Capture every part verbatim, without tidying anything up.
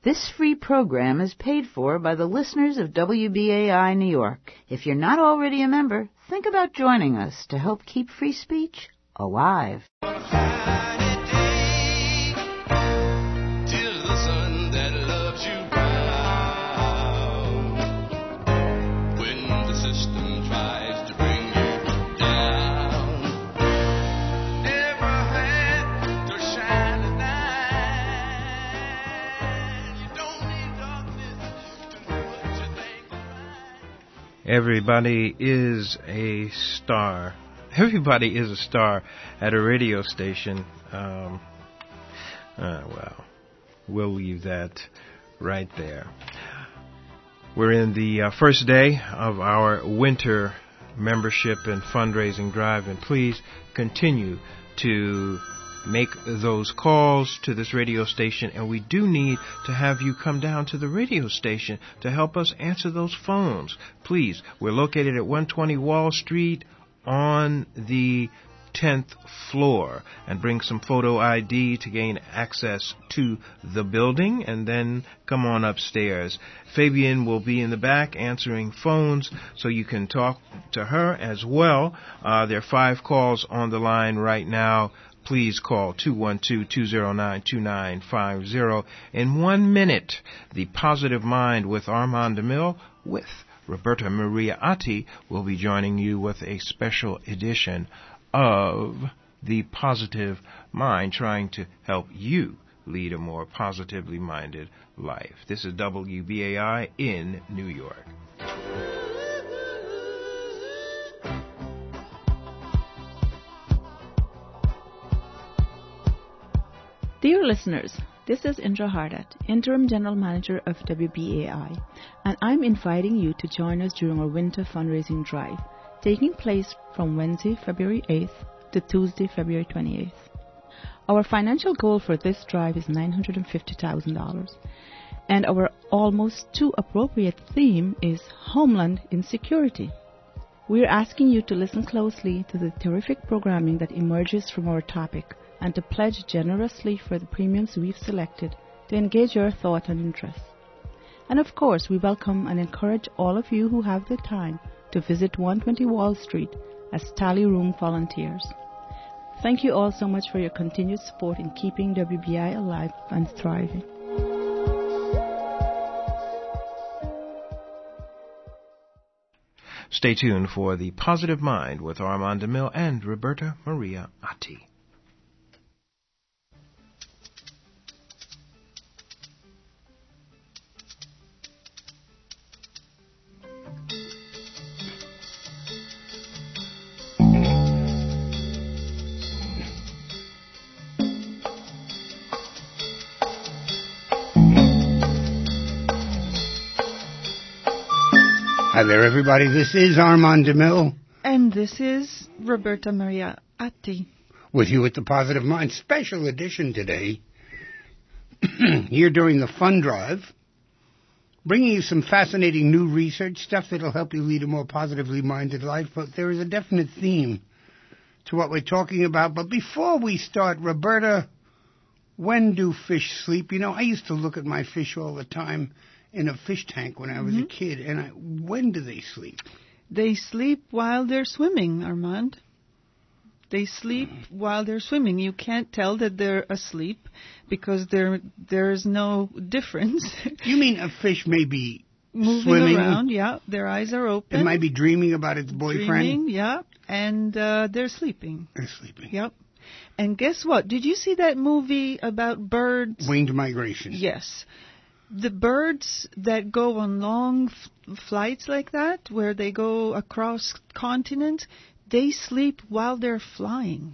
This free program is paid for by the listeners of W B A I New York. If you're not already a member, think about joining us to help keep free speech alive. Everybody is a star. Everybody is a star at a radio station. Um, uh, well, we'll leave that right there. We're in the uh, first day of our winter membership and fundraising drive, and please continue to make those calls to this radio station, and we do need to have you come down to the radio station to help us answer those phones. Please, we're located at one twenty Wall Street on the tenth floor, and bring some photo I D to gain access to the building, and then come on upstairs. Fabian will be in the back answering phones, so you can talk to her as well. Uh, there are five calls on the line right now. Please call two one two, two zero nine, two nine five zero. In one minute, The Positive Mind with Armand DeMille with Roberta Maria Atti will be joining you with a special edition of The Positive Mind, trying to help you lead a more positively minded life. This is W B A I in New York. Dear listeners, this is Indra Hardat, Interim General Manager of W B A I, and I'm inviting you to join us during our winter fundraising drive, taking place from Wednesday, February eighth to Tuesday, February twenty-eighth. Our financial goal for this drive is nine hundred fifty thousand dollars, and our almost too appropriate theme is Homeland Insecurity. We're asking you to listen closely to the terrific programming that emerges from our topic, and to pledge generously for the premiums we've selected to engage your thought and interest. And of course, we welcome and encourage all of you who have the time to visit one twenty Wall Street as tally room volunteers. Thank you all so much for your continued support in keeping W B I alive and thriving. Stay tuned for The Positive Mind with Armand DeMille and Roberta Maria Atti. Hi there, everybody. This is Armand DeMille. And this is Roberta Maria Atti. With you at the Positive Mind special edition today. Here during the fund drive. Bringing you some fascinating new research, stuff that'll help you lead a more positively minded life. But there is a definite theme to what we're talking about. But before we start, Roberta, when do fish sleep? You know, I used to look at my fish all the time in a fish tank when I was mm-hmm. a kid. And I, when do they sleep? They sleep while they're swimming, Armand. They sleep mm. while they're swimming. You can't tell that they're asleep because there there's no difference. You mean a fish may be moving swimming around? Yeah, their eyes are open. It might be dreaming about its boyfriend. Dreaming, yeah, and uh, they're sleeping. They're sleeping. Yep. And guess what? Did you see that movie about birds? Winged migration. Yes. The birds that go on long f- flights like that, where they go across continents, they sleep while they're flying.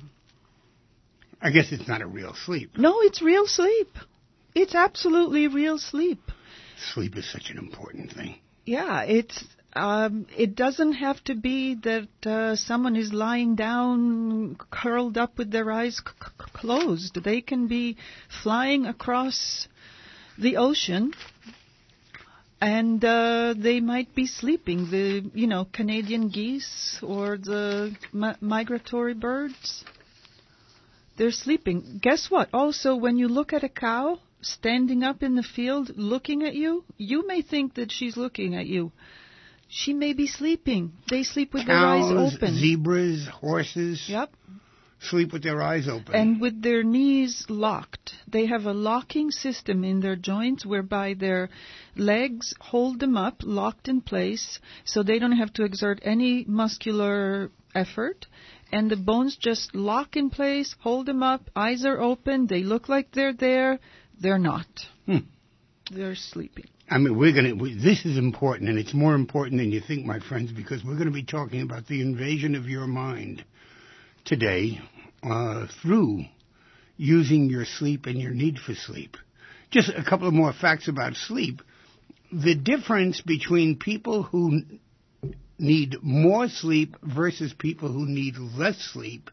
I guess it's not a real sleep. No, it's real sleep. It's absolutely real sleep. Sleep is such an important thing. Yeah, it's um, it doesn't have to be that uh, someone is lying down, curled up with their eyes c- c- closed. They can be flying across the ocean, and uh, they might be sleeping. The you know Canadian geese or the mi- migratory birds, they're sleeping. Guess what? Also, when you look at a cow, standing up in the field looking at you, you may think that she's looking at you. She may be sleeping. They sleep with Cows, their eyes open. Zebras, horses. Yep. Sleep with their eyes open. And with their knees locked. They have a locking system in their joints whereby their legs hold them up, locked in place, so they don't have to exert any muscular effort. And the bones just lock in place, hold them up, eyes are open, they look like they're there. They're not. Hmm. They're sleeping. I mean, we're going to, we, this is important, and it's more important than you think, my friends, because we're going to be talking about the invasion of your mind today uh, through using your sleep and your need for sleep. Just a couple of more facts about sleep. The difference between people who need more sleep versus people who need less sleep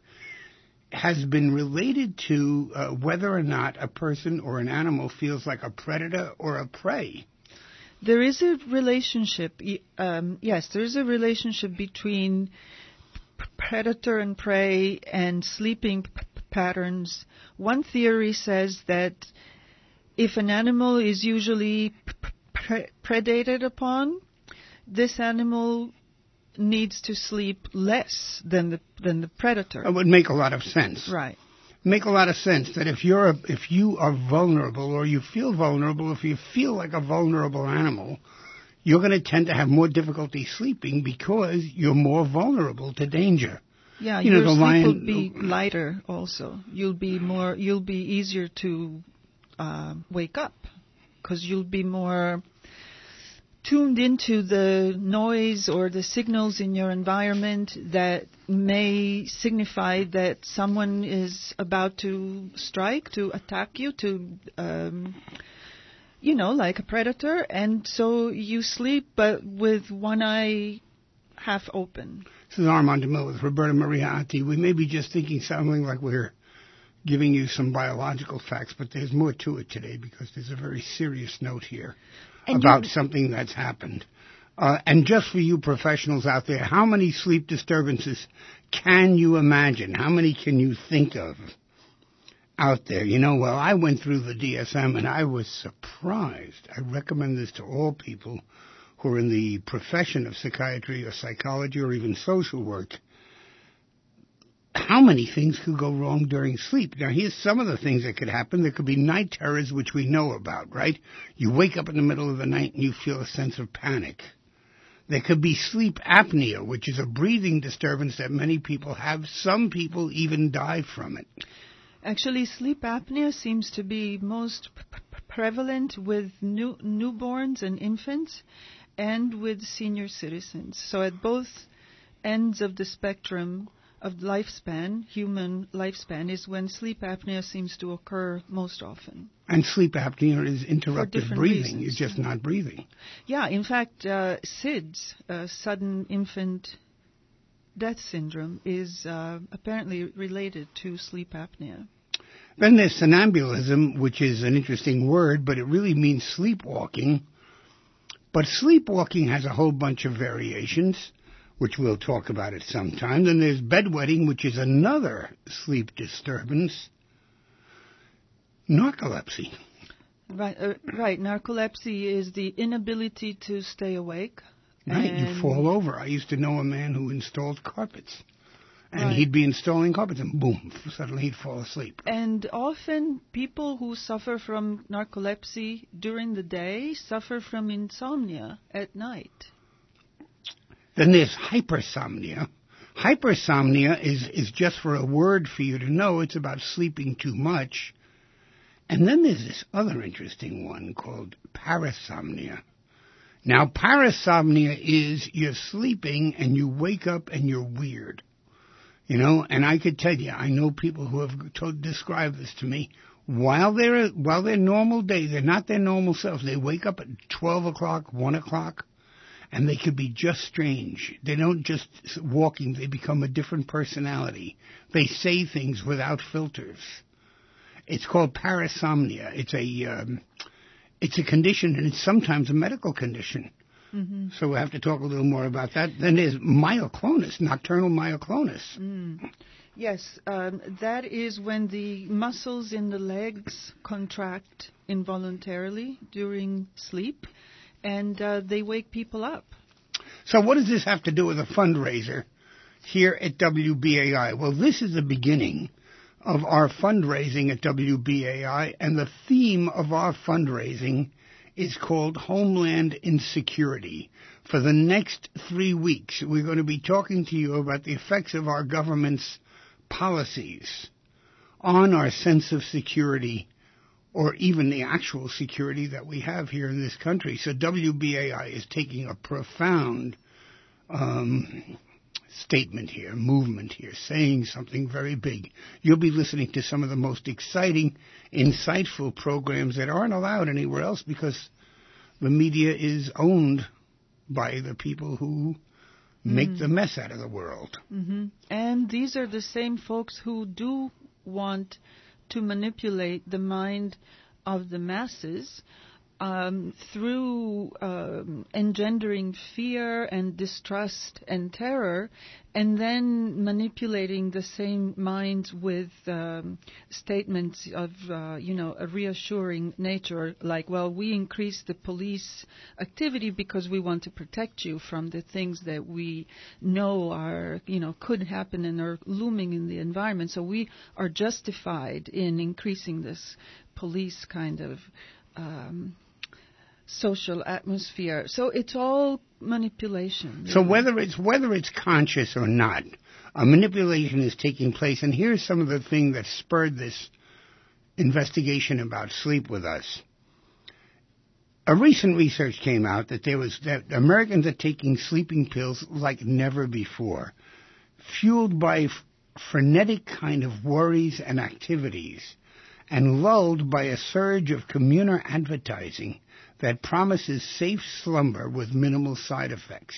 has been related to uh, whether or not a person or an animal feels like a predator or a prey. There is a relationship, um, yes, there is a relationship between p- predator and prey and sleeping p- patterns. One theory says that if an animal is usually p- pre- predated upon, this animal needs to sleep less than the than the predator. It would make a lot of sense. Right. Make a lot of sense that if you're a, if you are vulnerable or you feel vulnerable, if you feel like a vulnerable animal, you're going to tend to have more difficulty sleeping because you're more vulnerable to danger. Yeah, you your know, the sleep lion, will be lighter also. You'll be more. You'll be easier to uh, wake up because you'll be more tuned into the noise or the signals in your environment that may signify that someone is about to strike, to attack you, to, um, you know, like a predator. And so you sleep, but with one eye half open. This is Armand DeMille with Roberta Maria Atti. We may be just thinking something like we're giving you some biological facts, but there's more to it today because there's a very serious note here. And about something that's happened. Uh, and just for you professionals out there, how many sleep disturbances can you imagine? How many can you think of out there? You know, well, I went through the D S M and I was surprised. I recommend this to all people who are in the profession of psychiatry or psychology or even social work. How many things could go wrong during sleep? Now, here's some of the things that could happen. There could be night terrors, which we know about, right? You wake up in the middle of the night and you feel a sense of panic. There could be sleep apnea, which is a breathing disturbance that many people have. Some people even die from it. Actually, sleep apnea seems to be most p- p- prevalent with new, newborns and infants and with senior citizens. So at both ends of the spectrum of lifespan, human lifespan, is when sleep apnea seems to occur most often. And sleep apnea is interrupted breathing. Reasons. You're just not breathing. Yeah, in fact, uh, S I D S, uh, sudden infant death syndrome, is uh, apparently related to sleep apnea. Then there's somnambulism, which is an interesting word, but it really means sleepwalking. But sleepwalking has a whole bunch of variations, which we'll talk about at some time. Then there's bedwetting, which is another sleep disturbance. Narcolepsy. Right, uh, right. Narcolepsy is the inability to stay awake. Right, you fall over. I used to know a man who installed carpets. And right. he'd be installing carpets and boom, suddenly he'd fall asleep. And often people who suffer from narcolepsy during the day suffer from insomnia at night. Then there's hypersomnia. Hypersomnia is, is just for a word for you to know. It's about sleeping too much. And then there's this other interesting one called parasomnia. Now, parasomnia is you're sleeping and you wake up and you're weird. You know, and I could tell you, I know people who have told, described this to me. While they're while they're normal day, they're not their normal selves. They wake up at twelve o'clock, one o'clock, and they could be just strange. They don't just walking; they become a different personality. They say things without filters. It's called parasomnia. It's a um, it's a condition, and it's sometimes a medical condition. Mm-hmm. So we'll have to talk a little more about that. Then there's myoclonus, nocturnal myoclonus. Mm. Yes, um, that is when the muscles in the legs contract involuntarily during sleep, and uh, they wake people up. So what does this have to do with a fundraiser here at W B A I? Well, this is the beginning of our fundraising at W B A I, and the theme of our fundraising is called Homeland Insecurity. For the next three weeks, we're going to be talking to you about the effects of our government's policies on our sense of security, or even the actual security that we have here in this country. So W B A I is taking a profound um, statement here, movement here, saying something very big. You'll be listening to some of the most exciting, insightful programs that aren't allowed anywhere else because the media is owned by the people who make mm. the mess out of the world. Mm-hmm. And these are the same folks who do want to manipulate the mind of the masses um, through um, engendering fear and distrust and terror, and then manipulating the same minds with um, statements of, uh, you know, a reassuring nature, like, well, we increase the police activity because we want to protect you from the things that we know are, you know, could happen and are looming in the environment. So we are justified in increasing this police kind of um, social atmosphere. So it's all manipulation. So whether it's whether it's conscious or not, a manipulation is taking place. And here's some of the things that spurred this investigation about sleep with us. A recent research came out that there was that Americans are taking sleeping pills like never before, fueled by f- frenetic kind of worries and activities, and lulled by a surge of commuter advertising that promises safe slumber with minimal side effects.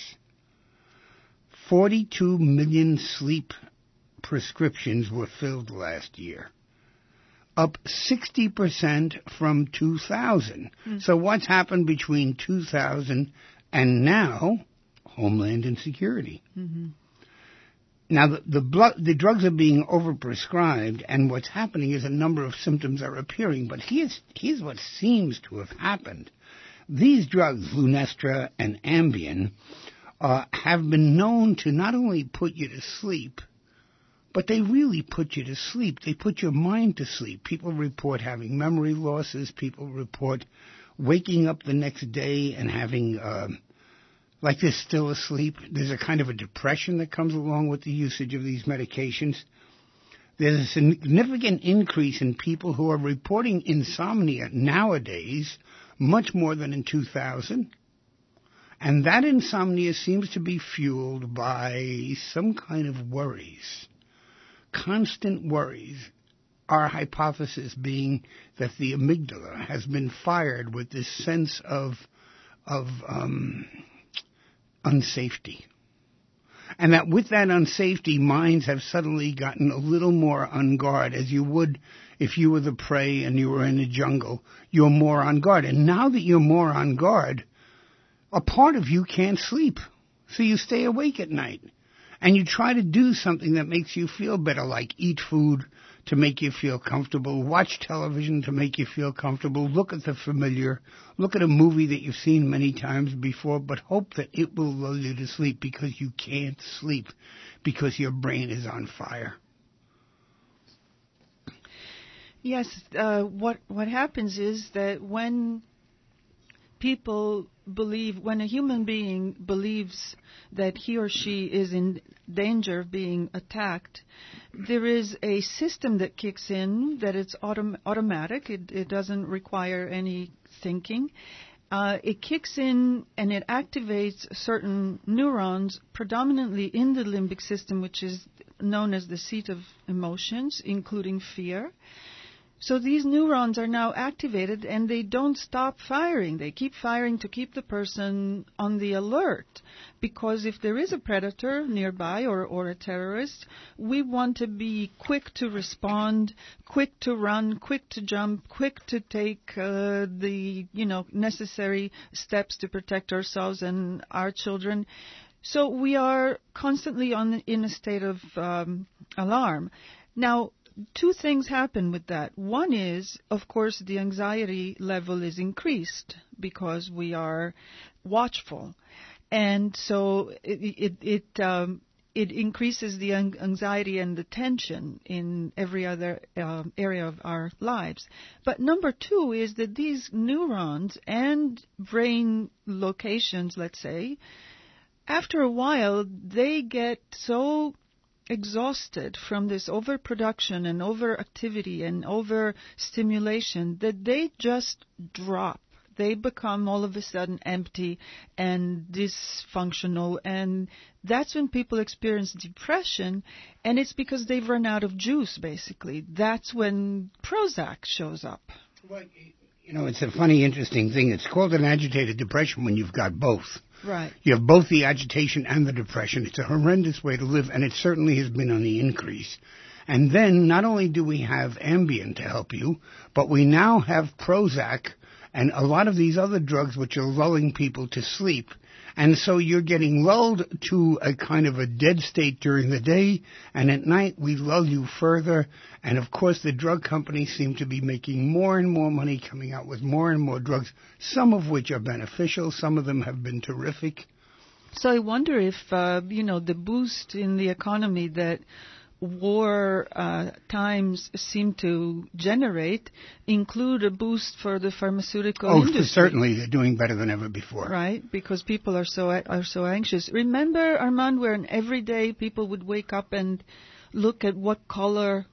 forty-two million sleep prescriptions were filled last year, up sixty percent from two thousand. Mm. So what's happened between two thousand and now? Homeland Insecurity. Mm-hmm. Now, the the, blood, the drugs are being overprescribed, and what's happening is a number of symptoms are appearing. But here's, here's what seems to have happened. These drugs, Lunesta and Ambien, uh, have been known to not only put you to sleep, but they really put you to sleep. They put your mind to sleep. People report having memory losses. People report waking up the next day and having... Uh, like they're still asleep. There's a kind of a depression that comes along with the usage of these medications. There's a significant increase in people who are reporting insomnia nowadays, much more than in two thousand. And that insomnia seems to be fueled by some kind of worries, constant worries. Our hypothesis being that the amygdala has been fired with this sense of, of, um, unsafety. And that with that unsafety, minds have suddenly gotten a little more on guard, as you would if you were the prey and you were in the jungle. You're more on guard. And now that you're more on guard, a part of you can't sleep. So you stay awake at night. And you try to do something that makes you feel better, like eat food to make you feel comfortable, watch television to make you feel comfortable, look at the familiar, look at a movie that you've seen many times before, but hope that it will lull you to sleep because you can't sleep because your brain is on fire. Yes, uh, what what happens is that when people believe, when a human being believes that he or she is in danger of being attacked, there is a system that kicks in that it's autom- automatic. It, it doesn't require any thinking. Uh, it kicks in and it activates certain neurons, predominantly in the limbic system, which is known as the seat of emotions, including fear. So these neurons are now activated and they don't stop firing. They keep firing to keep the person on the alert. Because if there is a predator nearby or, or a terrorist, we want to be quick to respond, quick to run, quick to jump, quick to take uh, the, you know, necessary steps to protect ourselves and our children. So we are constantly on in a state of um, alarm. Now, two things happen with that. One is, of course, the anxiety level is increased because we are watchful. And so it, it, it um, it increases the anxiety and the tension in every other um, area of our lives. But number two is that these neurons and brain locations, let's say, after a while, they get so exhausted from this overproduction and overactivity and overstimulation that they just drop. They become all of a sudden empty and dysfunctional, and that's when people experience depression, and it's because they've run out of juice, basically. That's when Prozac shows up. Well, you know, it's a funny, interesting thing. It's called an agitated depression when you've got both. Right. You have both the agitation and the depression. It's a horrendous way to live, and it certainly has been on the increase. And then not only do we have Ambien to help you, but we now have Prozac and a lot of these other drugs which are lulling people to sleep. And so you're getting lulled to a kind of a dead state during the day, and at night we lull you further. And of course the drug companies seem to be making more and more money, coming out with more and more drugs, some of which are beneficial, some of them have been terrific. So I wonder if, uh, you know, the boost in the economy that war uh, times seem to generate include a boost for the pharmaceutical oh, industry. Oh, certainly. They're doing better than ever before. Right, because people are so are so anxious. Remember, Armand, when every day people would wake up and look at what color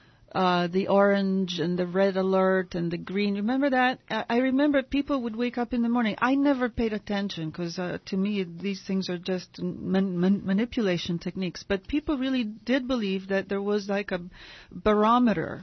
uh, the orange and the red alert and the green. Remember that? I, I remember people would wake up in the morning. I never paid attention because uh, to me these things are just man, man, manipulation techniques. But people really did believe that there was like a barometer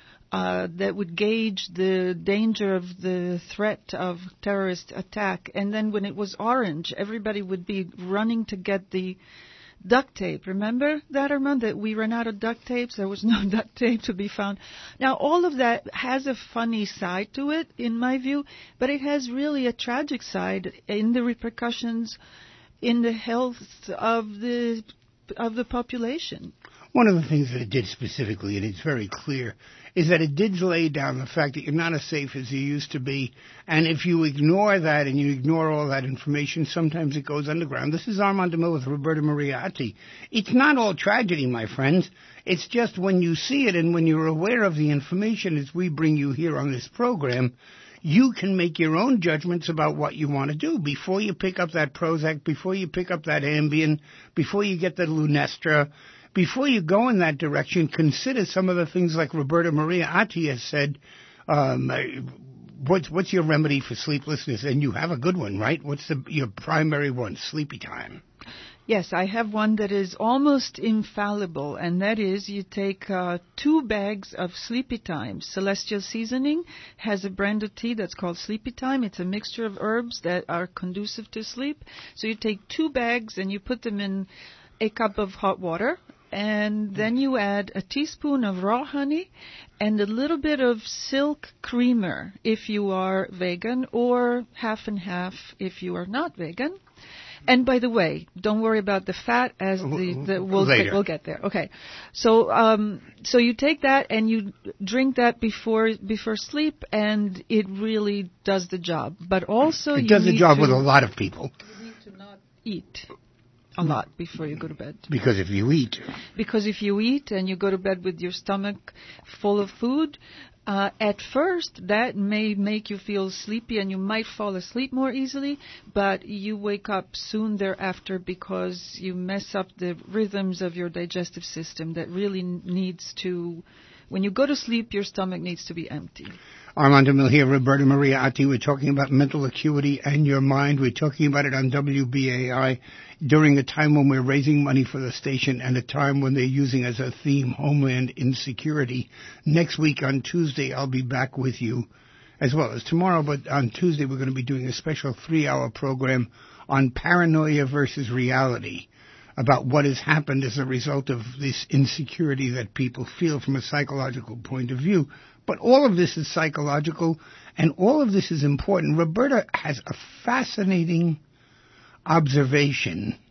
uh, that would gauge the danger of the threat of terrorist attack. And then when it was orange, everybody would be running to get the duct tape. Remember that, Armand, that we ran out of duct tapes? There was no duct tape to be found. Now, all of that has a funny side to it, in my view, but it has really a tragic side in the repercussions in the health of the of the population. One of the things that it did specifically, and it's very clear, is that it did lay down the fact that you're not as safe as you used to be. And if you ignore that and you ignore all that information, sometimes it goes underground. This is Armand DeMille with Roberta Moriarty. It's not all tragedy, my friends. It's just when you see it and when you're aware of the information as we bring you here on this program, you can make your own judgments about what you want to do before you pick up that Prozac, before you pick up that Ambien, before you get the Lunesta. Before you go in that direction, consider some of the things like Roberta Moriarty has said. Um, what's, what's your remedy for sleeplessness? And you have a good one, right? What's the, your primary one? Sleepy time. Yes, I have one that is almost infallible, and that is you take uh, two bags of Sleepy Time. Celestial Seasoning has a brand of tea that's called Sleepy Time. It's a mixture of herbs that are conducive to sleep. So you take two bags and you put them in a cup of hot water. And then you add a teaspoon of raw honey and a little bit of silk creamer if you are vegan, or half and half if you are not vegan. And by the way, don't worry about the fat, as the, the we'll get, we'll get there. Okay, so um, so you take that and you drink that before before sleep, and it really does the job. But also it you does the need job to, with a lot of people. You need to not eat a lot before you go to bed. Because if you eat. Because if you eat and you go to bed with your stomach full of food, uh, at first that may make you feel sleepy and you might fall asleep more easily, but you wake up soon thereafter because you mess up the rhythms of your digestive system that really needs to, when you go to sleep, your stomach needs to be empty. Armand DeMille here, Roberta Moriarty. We're talking about mental acuity and your mind. We're talking about it on W B A I during a time when we're raising money for the station and a time when they're using as a theme Homeland Insecurity. Next week on Tuesday, I'll be back with you, as well as tomorrow, but on Tuesday we're going to be doing a special three-hour program on paranoia versus reality, about what has happened as a result of this insecurity that people feel from a psychological point of view. But all of this is psychological, and all of this is important. Roberta has a fascinating observation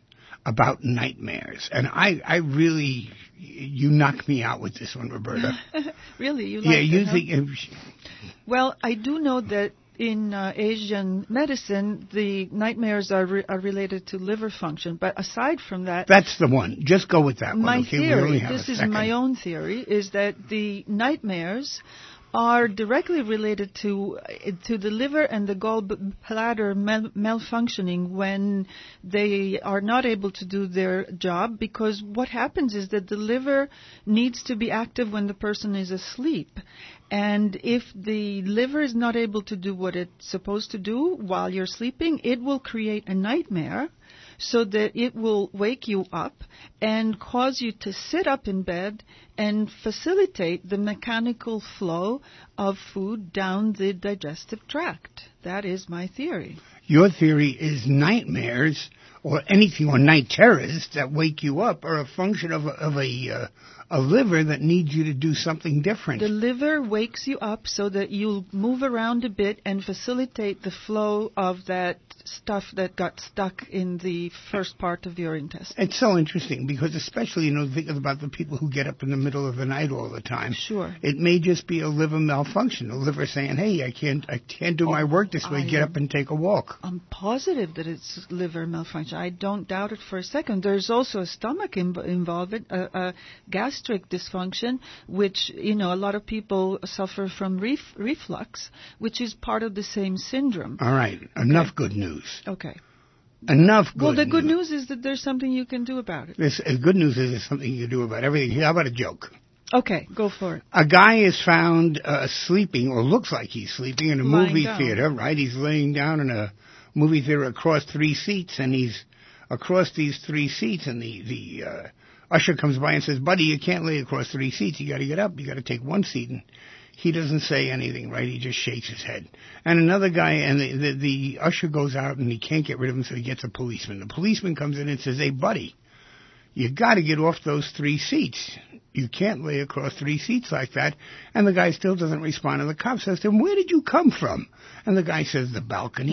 about nightmares. And I, I really, you knocked me out with this one, Roberta. Really? You like yeah, you it, think... huh? Well, I do know that in uh, Asian medicine, the nightmares are re- are related to liver function. But aside from that... That's the one. Just go with that my one. Okay, theory, this is my own theory, is that the nightmares are directly related to to the liver and the gallbladder mal- malfunctioning when they are not able to do their job, because what happens is that the liver needs to be active when the person is asleep. And if the liver is not able to do what it's supposed to do while you're sleeping, it will create a nightmare so that it will wake you up and cause you to sit up in bed and facilitate the mechanical flow of food down the digestive tract. That is my theory. Your theory is nightmares or anything, or night terrors that wake you up are a function of a, of a, uh, a liver that needs you to do something different. The liver wakes you up so that you'll move around a bit and facilitate the flow of that stuff that got stuck in the first part of your intestine. It's so interesting because especially, you know, think about the people who get up in the middle of the night all the time. Sure. It may just be a liver malfunction, a liver saying, hey, I can't I can't do oh, my work this way, I get up and take a walk. I'm positive that it's liver malfunction. I don't doubt it for a second. There's also a stomach Im- involved, a, a gastric dysfunction, which, you know, a lot of people suffer from ref- reflux, which is part of the same syndrome. All right. Enough okay. good news. Okay. Enough good news. Well, the good news. news is that there's something you can do about it. This, uh, good news is there's something you can do about everything. How about a joke? Okay, go for it. A guy is found uh, sleeping, or looks like he's sleeping, in a Lying movie down. theater, right? He's laying down in a movie theater across three seats, and he's across these three seats, and the, the uh, usher comes by and says, buddy, you can't lay across three seats. You got to get up. You got to take one seat. And he doesn't say anything, right? He just shakes his head. And another guy, and the, the, the usher goes out, and he can't get rid of him, so he gets a policeman. The policeman comes in and says, hey, buddy, you got to get off those three seats. You can't lay across three seats like that. And the guy still doesn't respond. And the cop says to him, where did you come from? And the guy says, the balcony.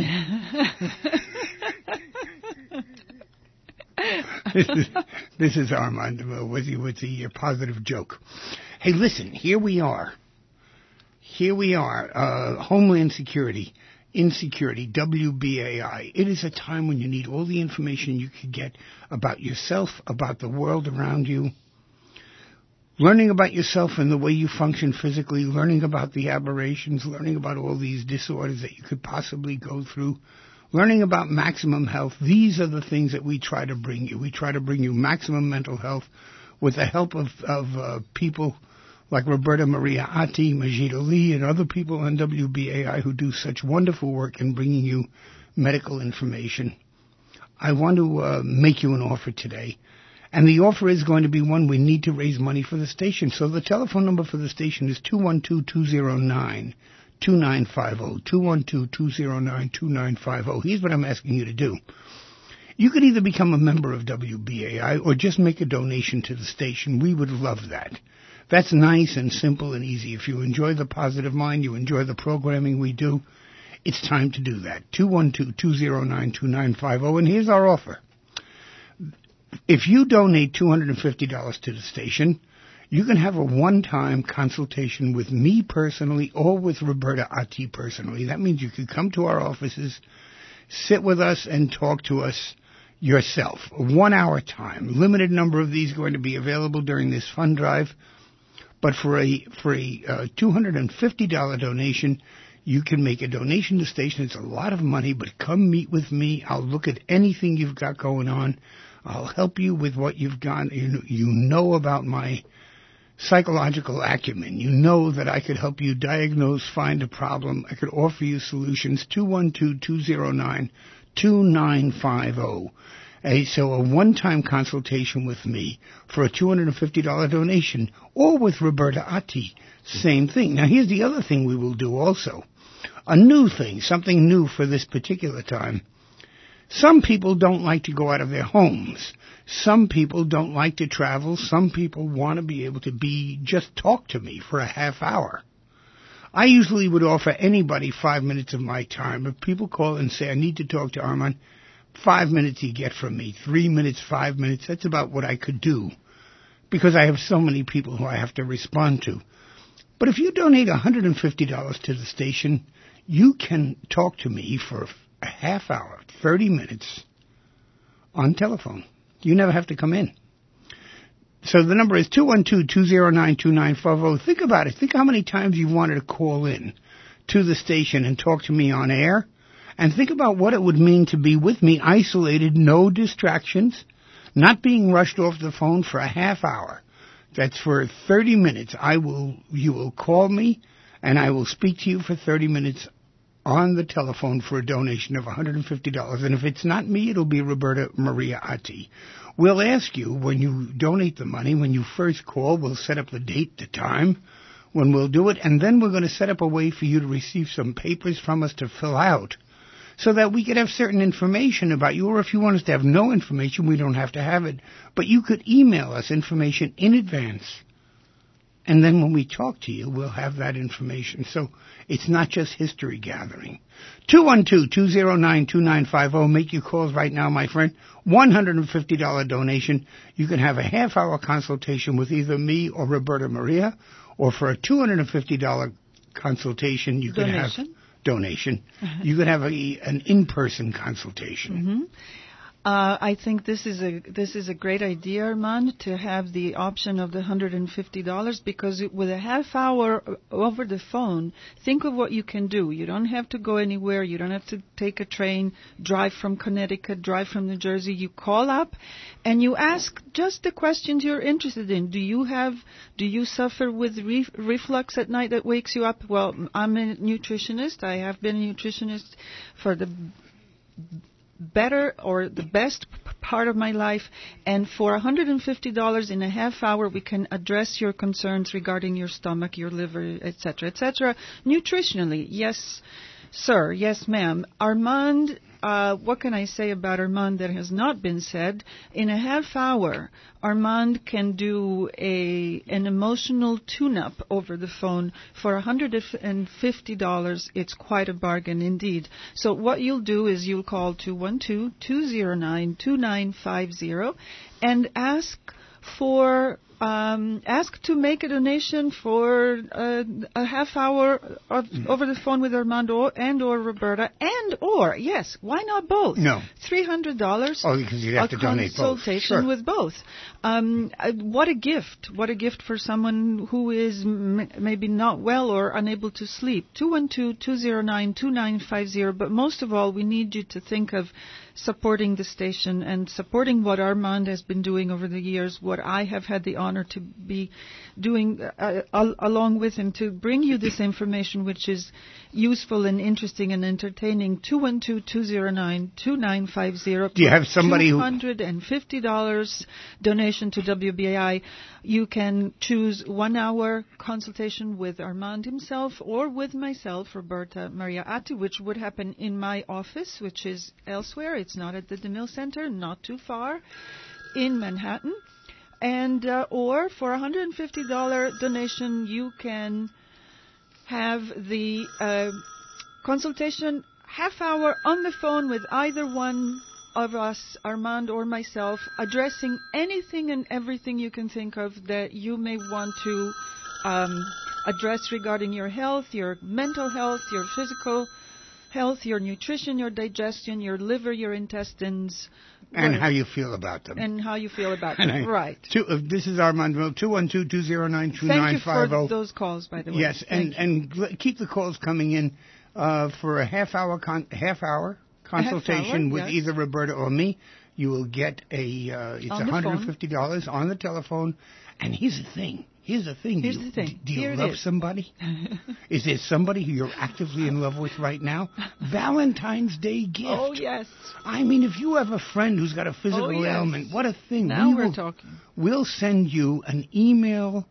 this, is, this is Armand uh, with, the, with the uh, positive joke. Hey, listen, here we are. Here we are, uh, Homeland Security, Insecurity, W B A I. It is a time when you need all the information you could get about yourself, about the world around you, learning about yourself and the way you function physically, learning about the aberrations, learning about all these disorders that you could possibly go through, learning about maximum health. These are the things that we try to bring you. We try to bring you maximum mental health with the help of, of uh, people like Roberta Maria Atti, Majid Ali, and other people on W B A I who do such wonderful work in bringing you medical information. I want to uh, make you an offer today. And the offer is going to be one we need to raise money for the station. So the telephone number for the station is two one two, two zero nine, two nine five zero, two one two, two zero nine, two nine five zero. Here's what I'm asking you to do. You could either become a member of W B A I or just make a donation to the station. We would love that. That's nice and simple and easy. If you enjoy the Positive Mind, you enjoy the programming we do, it's time to do that. two one two, two zero nine, two nine five zero. And here's our offer. If you donate two hundred fifty dollars to the station, you can have a one-time consultation with me personally or with Roberta Atti personally. That means you could come to our offices, sit with us, and talk to us yourself. A one-hour time. Limited number of these going to be available during this fund drive. But for a for a uh, two hundred fifty dollars donation, you can make a donation to the station. It's a lot of money, but come meet with me. I'll look at anything you've got going on. I'll help you with what you've got. You know, you know about my psychological acumen. You know that I could help you diagnose, find a problem. I could offer you solutions. two one two, two zero nine, two nine five zero. A, so a one-time consultation with me for a two hundred fifty dollars donation, or with Roberta Atti, same thing. Now here's the other thing we will do also. A new thing, something new for this particular time. Some people don't like to go out of their homes. Some people don't like to travel. Some people want to be able to be, just talk to me for a half hour. I usually would offer anybody five minutes of my time. If people call and say, I need to talk to Armand, five minutes you get from me, three minutes, five minutes, that's about what I could do because I have so many people who I have to respond to. But if you donate one hundred fifty dollars to the station, you can talk to me for a half hour, thirty minutes on telephone. You never have to come in. So the number is two one two, two zero nine, two nine five zero. Think about it. Think how many times you wanted to call in to the station and talk to me on air. And think about what it would mean to be with me, isolated, no distractions, not being rushed off the phone for a half hour. That's for thirty minutes. I will, you will call me, and I will speak to you for thirty minutes on the telephone for a donation of one hundred fifty dollars. And if it's not me, it'll be Roberta Maria Atti. We'll ask you when you donate the money, when you first call, we'll set up the date, the time, when we'll do it, and then we're going to set up a way for you to receive some papers from us to fill out so that we could have certain information about you, or if you want us to have no information, we don't have to have it. But you could email us information in advance, and then when we talk to you, we'll have that information. So it's not just history gathering. two one two, two zero nine, two nine five zero. Make your calls right now, my friend. one hundred fifty dollars donation. You can have a half-hour consultation with either me or Roberta Maria, or for a two hundred fifty dollars consultation, you can have... donation. Uh-huh. You could have a, an in-person consultation. Mm-hmm. Uh, I think this is a this is a great idea, Armand, to have the option of the one hundred fifty dollars, because it, with a half hour over the phone, think of what you can do. You don't have to go anywhere. You don't have to take a train, drive from Connecticut, drive from New Jersey. You call up and you ask just the questions you're interested in. Do you have, do you suffer with re- reflux at night that wakes you up? Well, I'm a nutritionist. I have been a nutritionist for the better or the best p- part of my life, and for one hundred fifty dollars in a half hour we can address your concerns regarding your stomach, your liver, etc, etc, nutritionally. Yes sir, yes ma'am. Armand, uh, what can I say about Armand that has not been said? In a half hour, Armand can do a an emotional tune-up over the phone for one hundred fifty dollars. It's quite a bargain indeed. So what you'll do is you'll call two one two, two zero nine, two nine five zero and ask for Um, ask to make a donation for uh, a half hour of, over the phone with Armando and or Roberta, and or, yes, why not both? No. three hundred dollars. Oh, because you'd have to donate both. A consultation Sure. with both. Um, uh, what a gift. What a gift for someone who is m- maybe not well or unable to sleep. two one two, two zero nine, two nine five zero. But most of all, we need you to think of supporting the station and supporting what Armand has been doing over the years, what I have had the honor to be doing uh, al- along with him, to bring you this information which is useful and interesting and entertaining. two one two, two zero nine, two nine five zero. Do you have somebody who... two hundred fifty dollars donation to W B A I. You can choose one hour consultation with Armand himself or with myself, Roberta Maria Atti, which would happen in my office, which is elsewhere. It's not at the DeMille Center, not too far, in Manhattan. And uh, or for a one hundred fifty dollars donation, you can have the uh, consultation half hour on the phone with either one of us, Armand or myself, addressing anything and everything you can think of that you may want to um, address regarding your health, your mental health, your physical health, your nutrition, your digestion, your liver, your intestines. And how you feel about them. And how you feel about And them, I- right. Two, uh, this is Armand Mill, two one two, two zero nine, two nine five zero. Thank you for those calls, by the way. Yes, and, and l- keep the calls coming in uh, for a half hour con- half hour consultation hour, with yes. either Roberta or me. You will get a uh, it's On the one hundred fifty dollars on the telephone. And here's the thing. Here's the thing. Here's do you, the thing. Do you Here it love is. somebody? Is there somebody who you're actively in love with right now? Valentine's Day gift. Oh, yes. I mean, if you have a friend who's got a physical Oh, yes. ailment, what a thing. Now we we're will, talking. We'll send you an email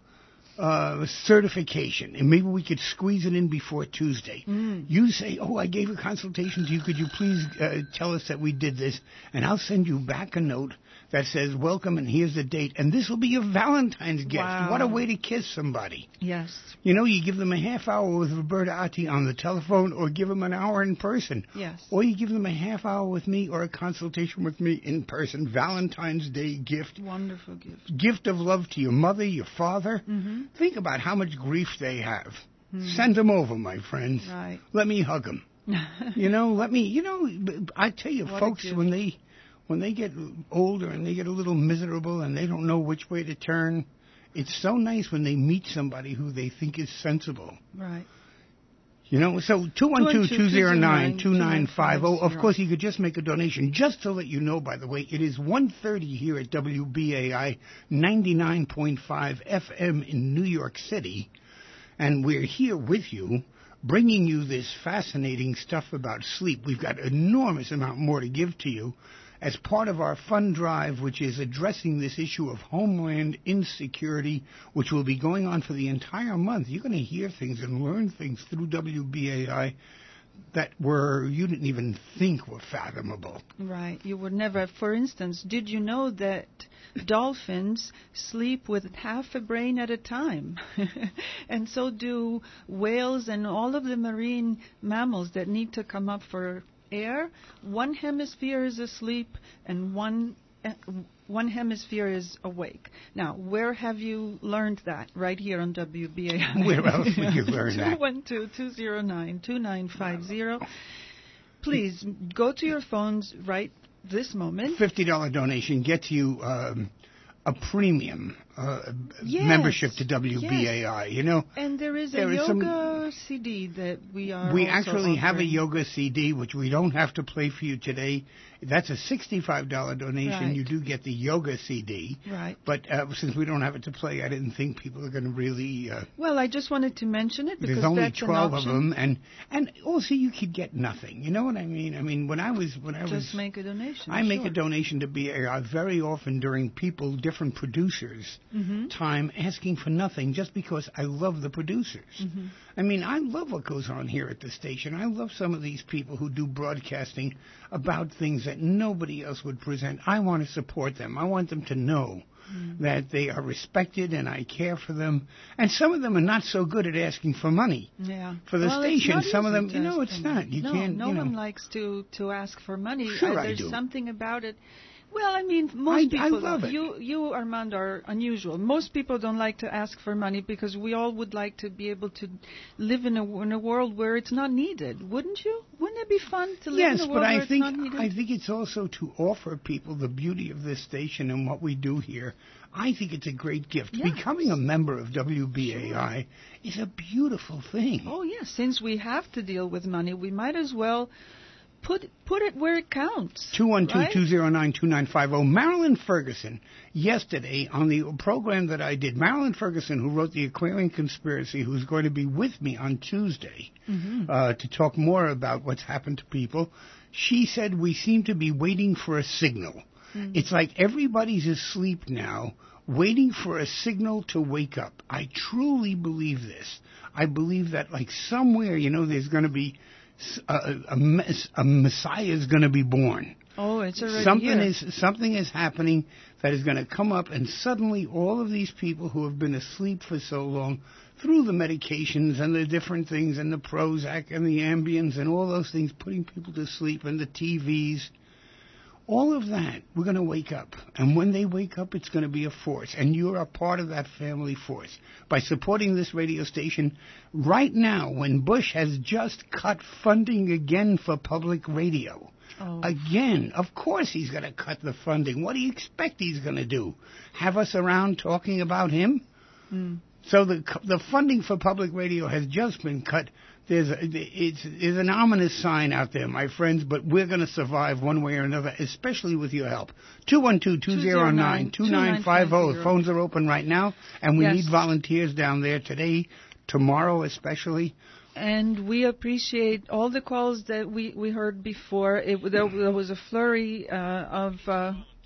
uh, certification, and maybe we could squeeze it in before Tuesday. Mm. You say, oh, I gave a consultation to you. Could you please uh, tell us that we did this? And I'll send you back a note that says, welcome, and here's the date. And this will be your Valentine's gift. Wow. What a way to kiss somebody. Yes. You know, you give them a half hour with Roberta Atti on the telephone, or give them an hour in person. Yes. Or you give them a half hour with me, or a consultation with me in person. Valentine's Day gift. Wonderful gift. Gift of love to your mother, your father. Mm-hmm. Think about how much grief they have. Mm. Send them over, my friends. Right. Let me hug them. You know, let me, you know, I tell you, What a folks, gift. when they... When they get older and they get a little miserable and they don't know which way to turn, it's so nice when they meet somebody who they think is sensible. Right. You know, so two one two, two zero nine, two nine five zero. Of course, you could just make a donation. Just to let you know, by the way, it is one thirty here at W B A I ninety-nine point five F M in New York City. And we're here with you, bringing you this fascinating stuff about sleep. We've got enormous amount more to give to you as part of our fund drive, which is addressing this issue of homeland insecurity, which will be going on for the entire month. You're going to hear things and learn things through W B A I that were you didn't even think were fathomable. Right. You would never. For instance, did you know that dolphins sleep with half a brain at a time? And so do whales and all of the marine mammals that need to come up for air. One hemisphere is asleep and one uh, one hemisphere is awake. Now, where have you learned that? Right here on W B A I. Where else would you learn that? two one two, two zero nine, two nine five zero. Please go to your phones right this moment. fifty dollars donation gets you um, a premium uh, Yes, membership to W B A I. yes. You know, And there is a There is some- yoga C D that we are we also actually have a offering. yoga C D, which we don't have to play for you today. That's a sixty-five dollars donation. Right. You do get the yoga C D. Right. But uh, since we don't have it to play, I didn't think people are going to really... Uh, Well, I just wanted to mention it because there's only that's twelve an of option. them, and and also you could get nothing. You know what I mean? I mean, when I was when I Just was make a donation. I make sure. a donation to B A I very often during people, different producers' Mm-hmm. time, asking for nothing just because I love the producers. Mm-hmm. I mean, I love what goes on here at the station. I love some of these people who do broadcasting about things that nobody else would present. I want to support them. I want them to know Mm-hmm. that they are respected and I care for them. And some of them are not so good at asking for money. Yeah. For the Well, it's station, not some of easy them, to you know, ask it's for not. money. You no, can't, no you know. one likes to, to ask for money. Sure uh, I There's do. something about it. Well, I mean, most I- I people. love it. You, you, Armand, are unusual. Most people don't like to ask for money because we all would like to be able to live in a in a world where it's not needed, wouldn't you? Wouldn't it be fun to live Yes, in a but world where I it's think not needed? I think it's also to offer people the beauty of this station and what we do here. I think it's a great gift. Yes. Becoming a member of W B A I is a beautiful thing. Oh yes, since we have to deal with money, we might as well put put it where it counts. two one two, right? two zero nine, two nine five zero. Marilyn Ferguson, yesterday on the program that I did, Marilyn Ferguson, who wrote The Aquarian Conspiracy, who's going to be with me on Tuesday Mm-hmm. uh, to talk more about what's happened to people, she said we seem to be waiting for a signal. Mm. It's like everybody's asleep now, waiting for a signal to wake up. I truly believe this. I believe that, like, somewhere, you know, there's going to be a, a, mess, a Messiah is going to be born. Oh, it's already Something here. is something is happening that is going to come up, and suddenly all of these people who have been asleep for so long, through the medications and the different things and the Prozac and the Ambiens and all those things, putting people to sleep, and the T Vs, all of that, we're going to wake up. And when they wake up, it's going to be a force. And you're a part of that family force. By supporting this radio station right now, when Bush has just cut funding again for public radio. Oh. Again, of course he's going to cut the funding. What do you expect he's going to do? Have us around talking about him? Mm. So the the funding for public radio has just been cut. There's a, it's there's an ominous sign out there, my friends, but we're going to survive one way or another, especially with your help. two one two, two zero nine, two nine five zero. The phones are open right now, and we Yes. need volunteers down there today, tomorrow especially. And we appreciate all the calls that we, we heard before. It, there, there was a flurry uh, of uh,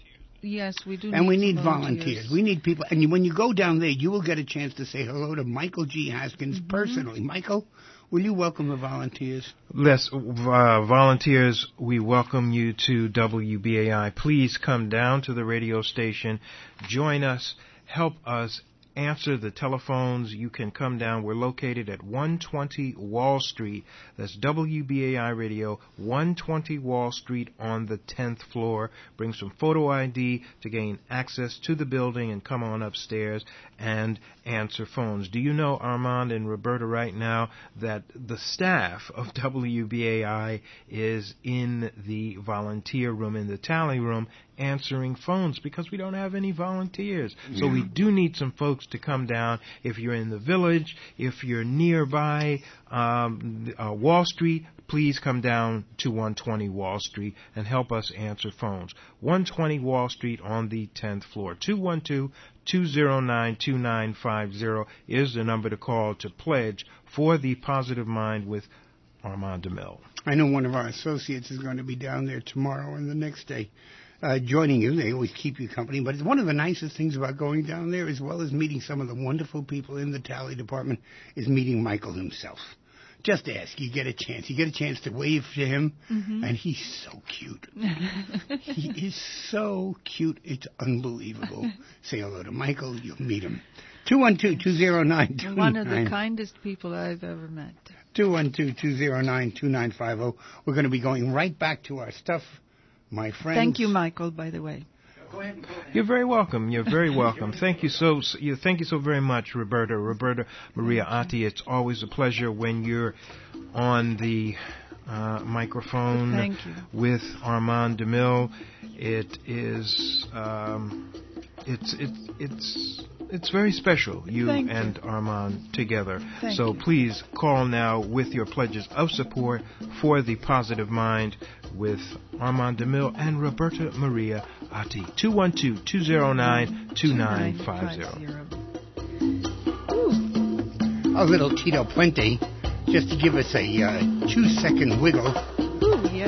Yes, we do. And need we need volunteers. volunteers. We need people. And you, when you go down there, you will get a chance to say hello to Michael G. Haskins mm-hmm. personally. Michael, will you welcome the volunteers? Yes, uh, volunteers, we welcome you to W B A I. Please come down to the radio station. Join us. Help us. Answer the telephones. You can come down. We're located at one twenty Wall Street. That's W B A I Radio, one twenty Wall Street on the tenth floor. Bring some photo I D to gain access to the building and come on upstairs and answer phones. Do you know, Armand and Roberta, right now that the staff of W B A I is in the volunteer room, in the tally room, answering phones because we don't have any volunteers. Yeah. So we do need some folks to come down. If you're in the village, if you're nearby um, uh, Wall Street, please come down to one twenty Wall Street and help us answer phones. one twenty Wall Street on the tenth floor. two one two, two zero nine, two nine five zero is the number to call to pledge for the Positive Mind with Armand DeMille. I know one of our associates is going to be down there tomorrow and the next day. Uh, joining you. They always keep you company. But one of the nicest things about going down there, as well as meeting some of the wonderful people in the tally department, is meeting Michael himself. Just ask. You get a chance. You get a chance to wave to him, mm-hmm. and he's so cute. He is so cute. It's unbelievable. Say hello to Michael. You'll meet him. two one two, two zero nine, two nine five zero. One of the kindest people I've ever met. two one two, two zero nine, two nine five zero. We're going to be going right back to our stuff. My friends. Thank you, Michael, by the way. Go ahead, go ahead. You're very welcome. You're very welcome. Thank you so you thank you so very much, Roberta. Roberta Maria Atti. It's always a pleasure when you're on the uh, microphone Thank you. with Armand DeMille. It is um, it's it's it's it's very special, you Thank and you. Armand together. Thank so you. please call now with your pledges of support for the Positive Mind with Armand DeMille and Roberta Maria Atti. two one two, two zero nine, two nine five zero. A little Tito Puente, just to give us a uh, two-second wiggle. Ooh, yes.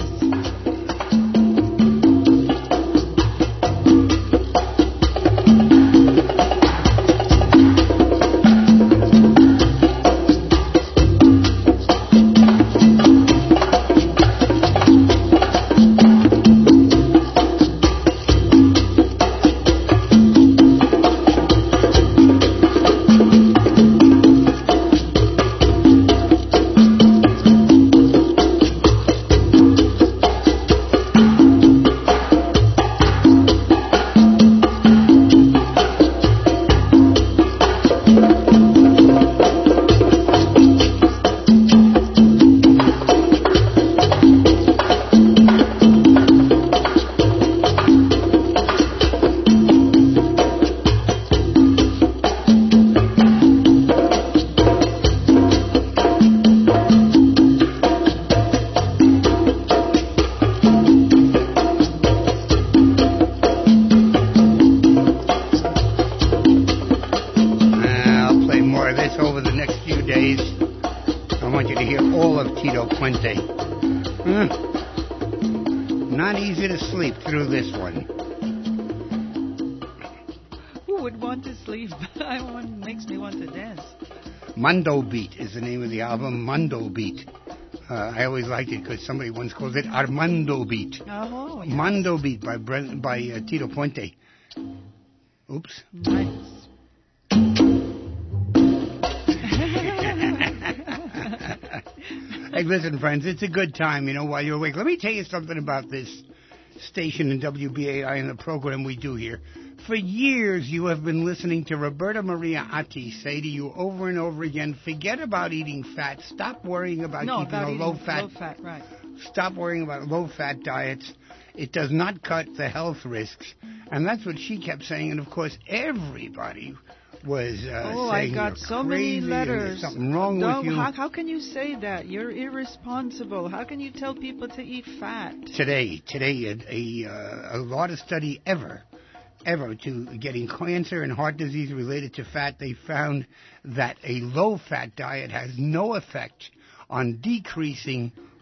Through this one. Who would want to sleep? I want, makes me want to dance. Mondo Beat is the name of the album, Mondo Beat. Uh, I always liked it because somebody once called it Armando Beat. Oh, yes. Mondo Beat by Brent, by uh, Tito Puente. Oops. Nice. Hey, listen, friends, it's a good time, you know, while you're awake. Let me tell you something about this station in W B A I and the program we do here. For years, you have been listening to Roberta Maria Atti say to you over and over again, forget about eating fat. Stop worrying about no, keeping about a low-fat. Low-fat, right. Stop worrying about low-fat diets. It does not cut the health risks. And that's what she kept saying. And, of course, everybody was uh, oh, saying I got you're so crazy many letters. There's something wrong Don't, with you. How, how can you say that? You're irresponsible. How can you tell people to eat fat? Today, today, a, a, uh, a largest study ever, ever to getting cancer and heart disease related to fat, they found that a low-fat diet has no effect on decreasing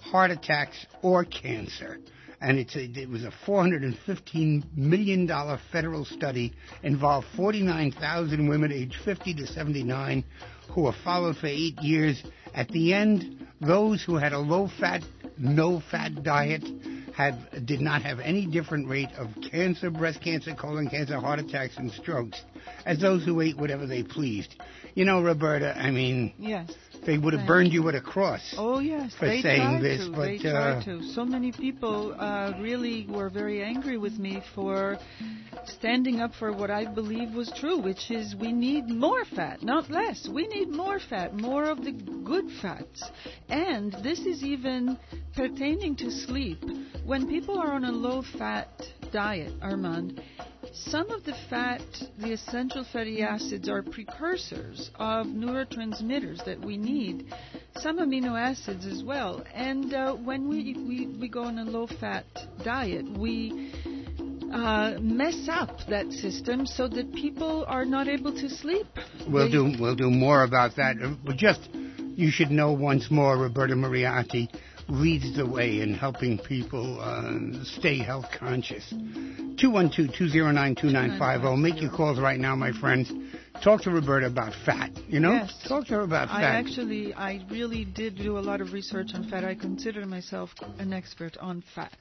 heart attacks, or cancer. And it's a, it was a four hundred fifteen million dollars federal study, involved forty-nine thousand women aged fifty to seventy-nine who were followed for eight years. At the end, those who had a low-fat, no-fat diet had did not have any different rate of cancer, breast cancer, colon cancer, heart attacks, and strokes as those who ate whatever they pleased. You know, Roberta, I mean, Yes. they would have burned you at a cross. Oh, yes. For they saying tried this, to. but, they tried uh, to. So many people uh, really were very angry with me for standing up for what I believe was true, which is we need more fat, not less. We need more fat, more of the good fats. And this is even pertaining to sleep. When people are on a low-fat diet, Armand, some of the fat, the essential fatty acids, are precursors of neurotransmitters that we need, some amino acids as well. And uh, when we, we, we go on a low-fat diet, we uh, mess up that system so that people are not able to sleep. We'll They- do we'll do more about that. Uh, But just, you should know once more, Roberta Moriarty leads the way in helping people uh, stay health conscious. two one two, two zero nine, two nine five zero. Make your calls right now, my friends. Talk to Roberta about fat, you know? Yes. Talk to her about I fat. actually, I really did do a lot of research on fat. I consider myself an expert on fat.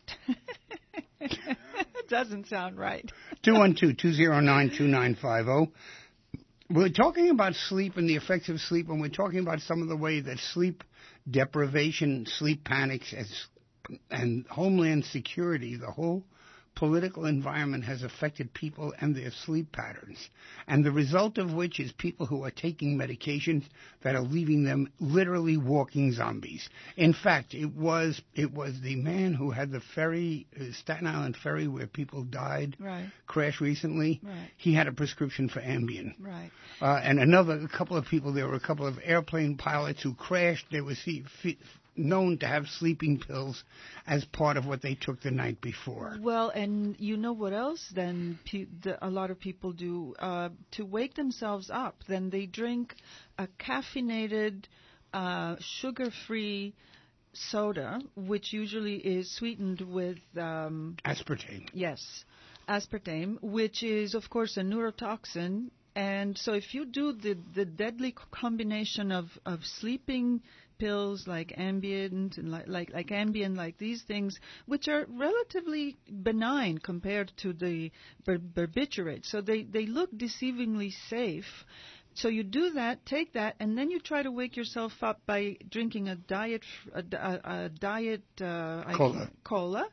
Doesn't sound right. two one two, two zero nine, two nine five zero. We're talking about sleep and the effects of sleep, and we're talking about some of the way that sleep deprivation, sleep panics, as, and homeland security, the whole political environment has affected people and their sleep patterns. And the result of which is people who are taking medications that are leaving them literally walking zombies. In fact, it was it was the man who had the ferry, uh, Staten Island ferry, where people died, Right. crash recently. Right. He had a prescription for Ambien. Right. Uh, and another a couple of people, there were a couple of airplane pilots who crashed. They were see, f- known to have sleeping pills as part of what they took the night before. Well, and you know what else then pe- the, a lot of people do? Uh, to wake themselves up, then they drink a caffeinated, uh, sugar-free soda, which usually is sweetened with... Um, Aspartame. Yes, aspartame, which is, of course, a neurotoxin. And so if you do the, the deadly c- combination of, of sleeping pills like Ambien and like, like, like Ambien, like these things, which are relatively benign compared to the bar- barbiturates, so they, they look deceivingly safe. So you do that, take that, and then you try to wake yourself up by drinking a diet, a, a, a diet uh, I- Cola. cola.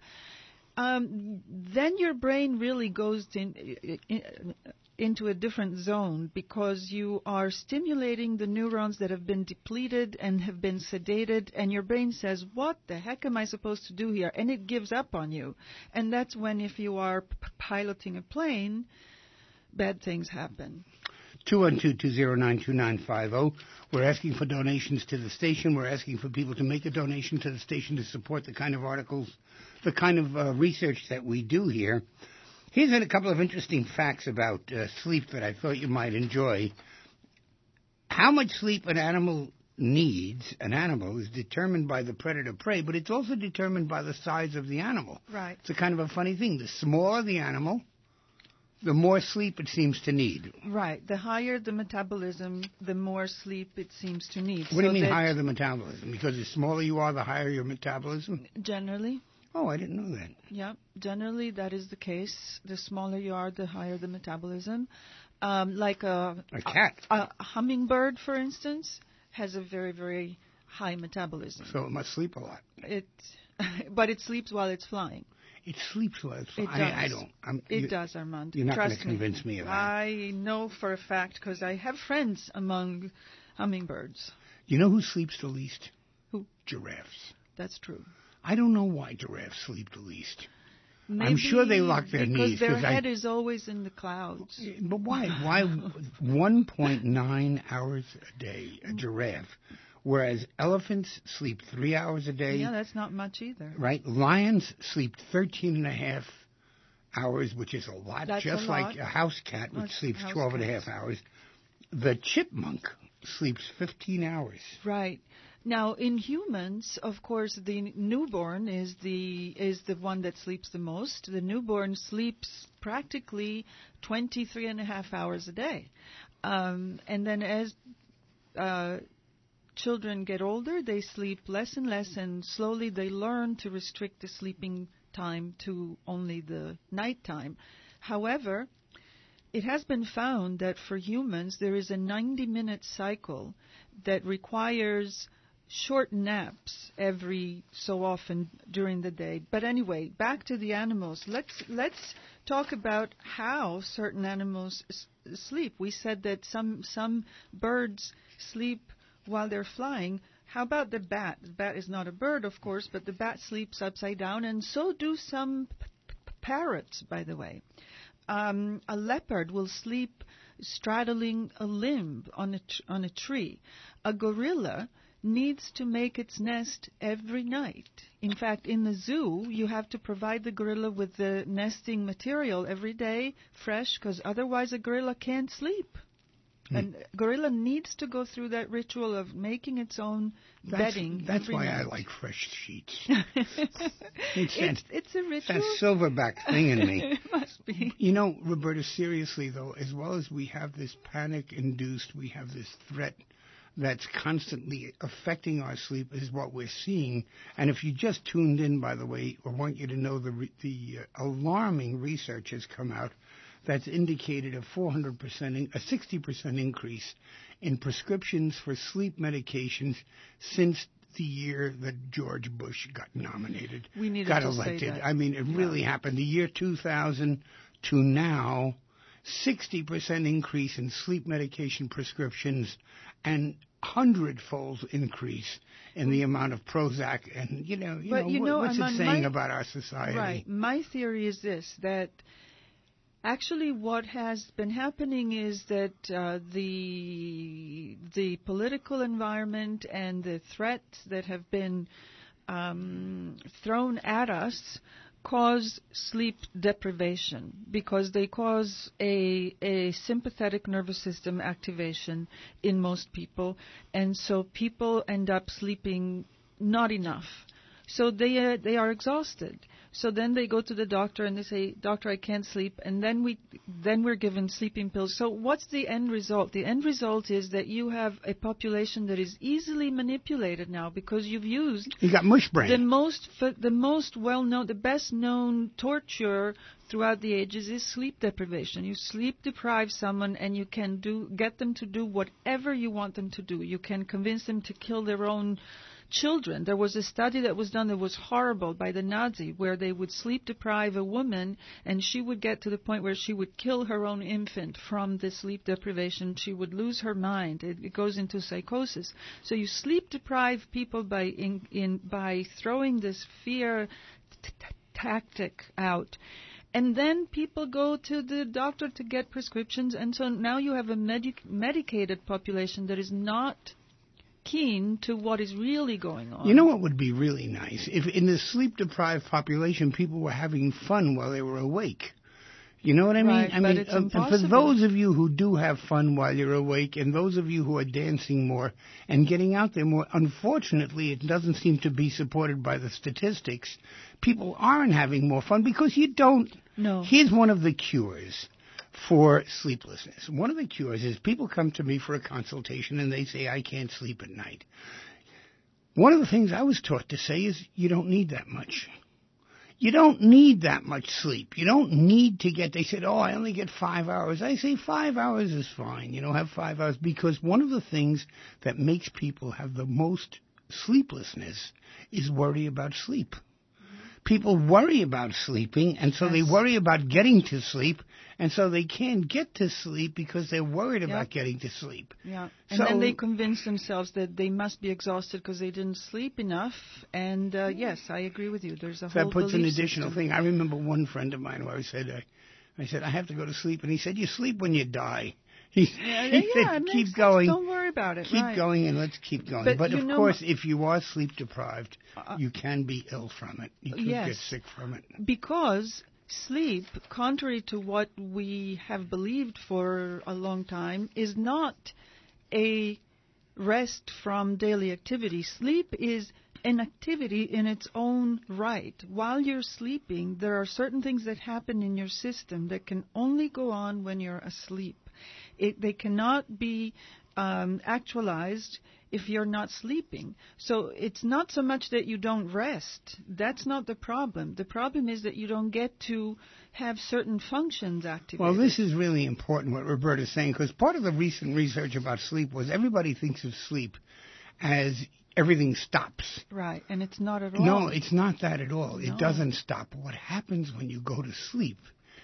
Um, then your brain really goes in, in, into a different zone because you are stimulating the neurons that have been depleted and have been sedated, and your brain says, what the heck am I supposed to do here? And it gives up on you. And that's when, if you are p- piloting a plane, bad things happen. two one two, two zero nine, two nine five zero. We're asking for donations to the station. We're asking for people to make a donation to the station to support the kind of articles, the kind of uh, research that we do here. Here's a couple of interesting facts about uh, sleep that I thought you might enjoy. How much sleep an animal needs, an animal, is determined by the predator-prey, but it's also determined by the size of the animal. Right. It's a kind of a funny thing. The smaller the animal, the more sleep it seems to need. Right. The higher the metabolism, the more sleep it seems to need. What do you So mean that higher the metabolism? Because the smaller you are, the higher your metabolism? Generally. Oh, I didn't know that. Yeah, generally that is the case. The smaller you are, the higher the metabolism. Um, like a, A cat. a, a hummingbird, for instance, has a very, very high metabolism. So it must sleep a lot. It, but it sleeps while it's flying. It sleeps well. It's It fine. does. I, I don't. I'm, It you, does, Armand. You're not Trust going to convince me, me of that. I know for a fact because I have friends among hummingbirds. You know who sleeps the least? Who? Giraffes. That's true. I don't know why giraffes sleep the least. Maybe sure they lock their because knees, their 'cause I- head is always in the clouds. But why? Why one point nine hours a day, a giraffe, whereas elephants sleep three hours a day, Yeah, that's not much either. right? Lions sleep thirteen and a half hours, which is a lot, That's just a like lot. a house cat, which Most sleeps house twelve and a cats. half hours. The chipmunk sleeps fifteen hours. Right. Now, in humans, of course, the newborn is the is the one that sleeps the most. The newborn sleeps practically twenty-three and a half hours a day. Um, and then as uh, children get older, they sleep less and less, and slowly they learn to restrict the sleeping time to only the nighttime. However, it has been found that for humans, there is a ninety-minute cycle that requires short naps every so often during the day. But anyway, back to the animals. Let's let's talk about how certain animals s- sleep. We said that some some birds sleep while they're flying. How about the bat? The bat is not a bird, of course, but the bat sleeps upside down, and so do some p- p- parrots, by the way. Um, a leopard will sleep straddling a limb on a tr- on a tree. A gorilla needs to make its nest every night. In fact, in the zoo, you have to provide the gorilla with the nesting material every day, fresh, because otherwise a gorilla can't sleep. Hmm. And a gorilla needs to go through that ritual of making its own that's, bedding. That's every why night. I like fresh sheets. it's, it's, it's a ritual. That silverback thing in me. It must be. You know, Roberta, seriously, though, as well as we have this panic-induced, we have this threat that's constantly affecting our sleep is what we're seeing. And if you just tuned in, by the way, I want you to know the re- the uh, alarming research has come out that's indicated a four hundred percent, in- a sixty percent increase in prescriptions for sleep medications since the year that George Bush got nominated, we needed got to elected. Say that. I mean, it really yeah. happened. The year two thousand to now, sixty percent increase in sleep medication prescriptions and hundredfold increase in the amount of Prozac. And, you know, you but know, you what, know what's I'm it saying my, about our society? Right. My theory is this, that actually what has been happening is that uh, the the political environment and the threats that have been um, thrown at us cause sleep deprivation because they cause a, a sympathetic nervous system activation in most people, and so people end up sleeping not enough. So they uh, they are exhausted. So then they go to the doctor and they say, "Doctor, I can't sleep." And then we then we're given sleeping pills. So what's the end result? The end result is that you have a population that is easily manipulated now because you've used you got mush brain. The most the most well known, the best known torture throughout the ages is sleep deprivation. You sleep deprive someone and you can do get them to do whatever you want them to do. You can convince them to kill their own children. There was a study that was done that was horrible by the Nazi where they would sleep deprive a woman and she would get to the point where she would kill her own infant from the sleep deprivation. She would lose her mind. It, it goes into psychosis. So you sleep deprive people by in, in by throwing this fear t- t- tactic out. And then people go to the doctor to get prescriptions, and so now you have a medic- medicated population that is not keen to what is really going on. You know what would be really nice? If in the sleep-deprived population people were having fun while they were awake. You know what I mean? Right, I but mean, it's um, and for impossible. those of you who do have fun while you're awake, and those of you who are dancing more and getting out there more, unfortunately, it doesn't seem to be supported by the statistics. People aren't having more fun because you don't. No. Here's one of the cures for sleeplessness. One of the cures is people come to me for a consultation and they say, I can't sleep at night. One of the things I was taught to say is, you don't need that much. You don't need that much sleep. You don't need to get, they said, oh, I only get five hours. I say five hours is fine. You know, have five hours. Because one of the things that makes people have the most sleeplessness is worry about sleep. People worry about sleeping, and so yes. they worry about getting to sleep, and so they can't get to sleep because they're worried yep. about getting to sleep. Yeah, and so, then they convince themselves that they must be exhausted because they didn't sleep enough. And uh, yes, I agree with you. There's a so whole that puts an additional system. thing. I remember one friend of mine who I said, I, I said, I have to go to sleep, and he said, you sleep when you die. He, yeah, he yeah, said, it keep makes going. Sense. Don't worry about it. Keep right. going and let's keep going. But, But of know, course, if you are sleep deprived, uh, you can be ill from it. You could yes, get sick from it. Because sleep, contrary to what we have believed for a long time, is not a rest from daily activity. Sleep is an activity in its own right. While you're sleeping, there are certain things that happen in your system that can only go on when you're asleep. It, they cannot be um, actualized if you're not sleeping. So it's not so much that you don't rest. That's not the problem. The problem is that you don't get to have certain functions activated. Well, this is really important, what Roberta's saying, because part of the recent research about sleep was everybody thinks of sleep as everything stops. Right, and it's not at all. No, it's not that at all. No. It doesn't stop. What happens when you go to sleep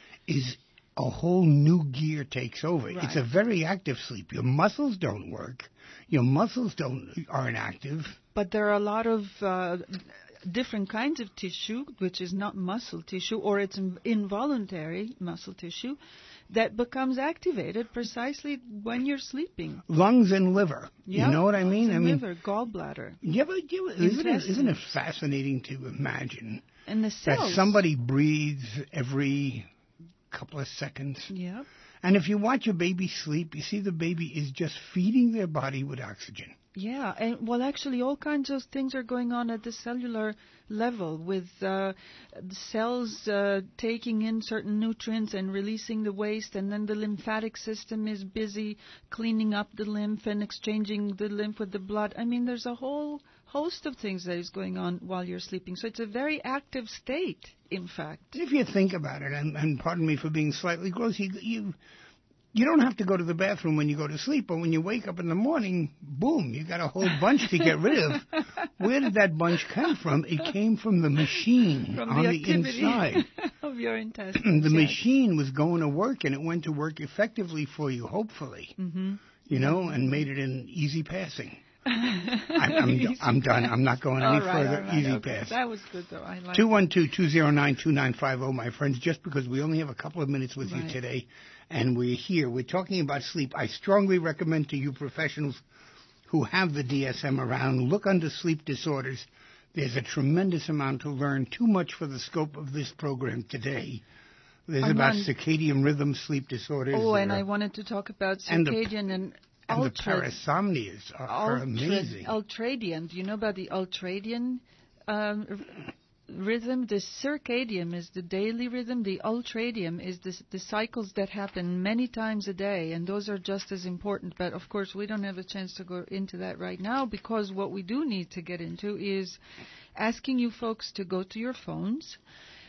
is a whole new gear takes over. Right. It's a very active sleep. Your muscles don't work. Your muscles don't aren't active. But there are a lot of uh, different kinds of tissue, which is not muscle tissue, or it's in- involuntary muscle tissue, that becomes activated precisely when you're sleeping. Lungs and liver. Yep. You know what I mean? And I mean, liver, gallbladder. you ever, you ever, isn't, it, Intestine. isn't it fascinating to imagine And the cells. that somebody breathes every couple of seconds? Yep. And if you watch a baby sleep, you see the baby is just feeding their body with oxygen. Yeah, and well, actually, all kinds of things are going on at the cellular level with uh, the cells uh, taking in certain nutrients and releasing the waste, and then the lymphatic system is busy cleaning up the lymph and exchanging the lymph with the blood. I mean, there's a whole host of things that is going on while you're sleeping. So it's a very active state, in fact. If you think about it, and, and pardon me for being slightly gross, you, you you don't have to go to the bathroom when you go to sleep, but when you wake up in the morning, boom, you got a whole bunch to get rid of. Where did that bunch come from? It came from the machine From on the, the activity inside. of your intestines. The yes. machine was going to work, and it went to work effectively for you, hopefully, Mm-hmm. you know, and made it an easy passing. I'm, I'm, I'm done. I'm not going any All right, further. all right, Easy okay. pass. That was good, though. I like two one two, two zero nine, two nine five zero, my friends, just because we only have a couple of minutes with Right. you today, and we're here. We're talking about sleep. I strongly recommend to you professionals who have the D S M around, look under sleep disorders. There's a tremendous amount to learn, too much for the scope of this program today. There's I'm about on- circadian rhythm sleep disorders. Oh, and there I are- wanted to talk about And the- circadian and, and the ultra, parasomnias are, are ultra, amazing. ultradian. Do you know about the ultradian um, r- rhythm? The circadian is the daily rhythm. The ultradian is the, the cycles that happen many times a day, and those are just as important. But, of course, we don't have a chance to go into that right now, because what we do need to get into is asking you folks to go to your phones